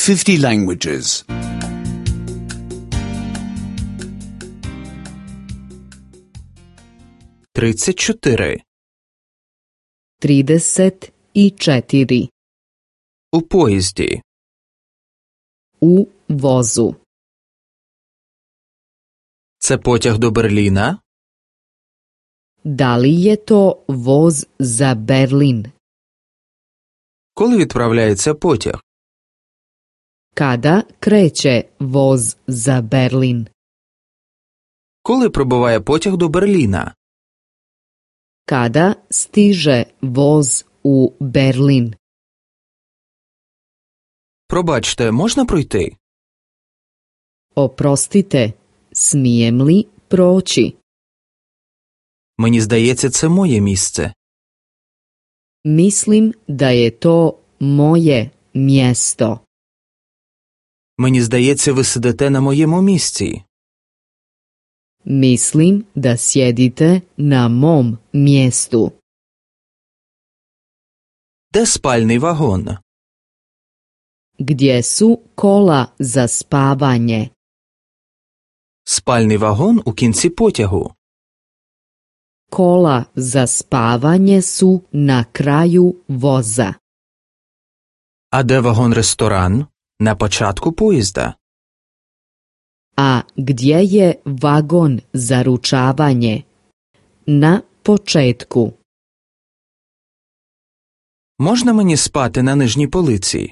50 languages. 34. 34. У поїзді. U vozu. Це потяг до Берліна? Da li je to voz za Berlin? Коли відправляється потяг? Kada kreće voz za Berlin? Коли прибуває потяг до Берліна? Kada stiže voz u Berlin? Пробачте, можна пройти? Oprostite, smijem li proći? Мені здається, це моє місце. Mislim da je to moje mjesto. Мені здається, ви сидите на моєму місці. Mislim da sjedite na mom mjestu. Де спальний вагон? Gdje su kola za spavanje? Спальний вагон у кінці потягу. Kola za spavanje su na kraju voza. А де вагон-ресторан? На початку поїзда. A gdje je vagon za ručavanje? Na početku. Можна мені спати на нижній полиці?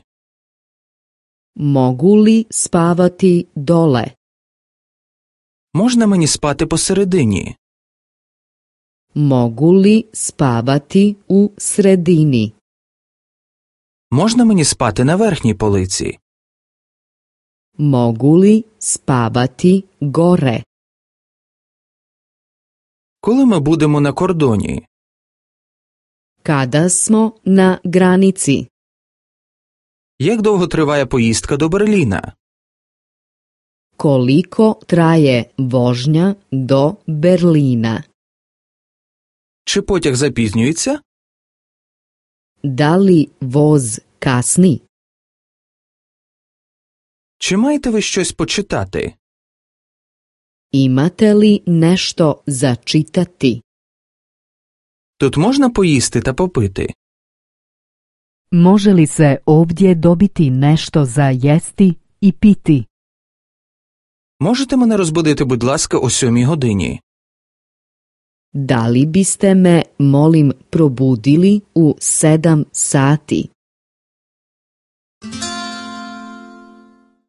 Mogu li spavati dole? Можна мені спати посередині? Mogu li spavati u sredini? Можна мені спати на верхній полиці? Mogu li spavati gore? Коли ми будемо на кордоні? Kada smo na granici? Як довго триває поїздка до Берліна? Koliko traje vožnja do Berlina? Чи потяг запізнюється? Da li voz kasni? Чи маєте ви щось почитати? Imate li nešto za čitati? Тут можна поїсти та попити? Može li se ovdje dobiti nešto za jesti i piti? Можете мене розбудити, будь ласка, о 7 годині? Da li biste me, molim, probudili u 7 sati?